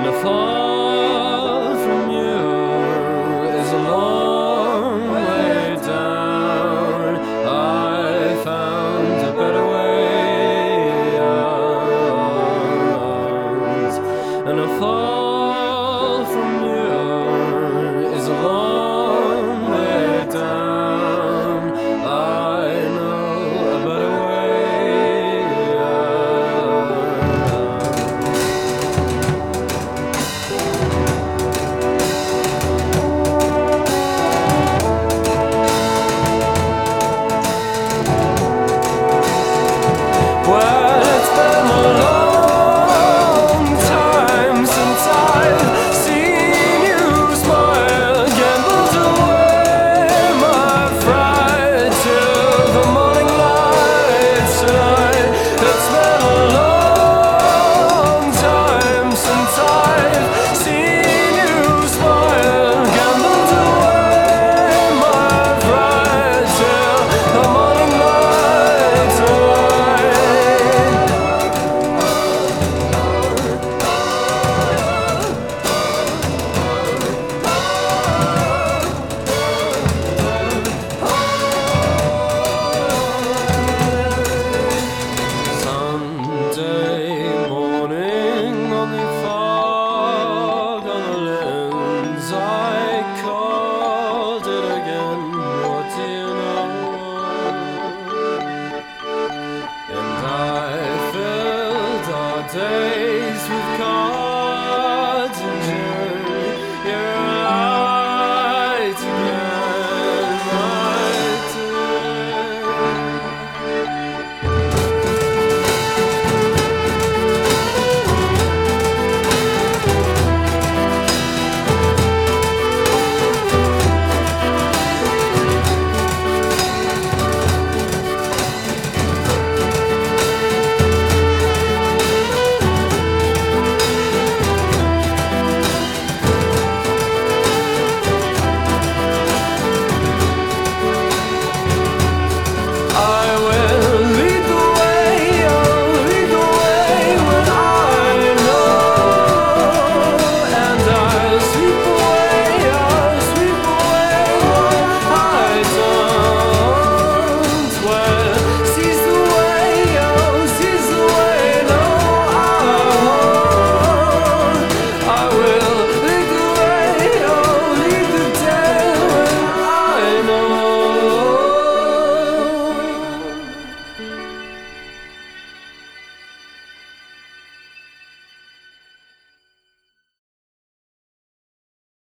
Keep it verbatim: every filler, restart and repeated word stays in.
And a fall from you is a long way down. I found a better way out. And a fall from you is a long way down. I know a better way out. Well, it's been a long time since I've seen you smile. Gambled away my fright till the morning light tonight. It's been a long time since I've seen you smile. Gambled away my fright till the morning light tonight. Sunday morning on the fog on the lens, I called it again. What do you know? And I filled our days with cars.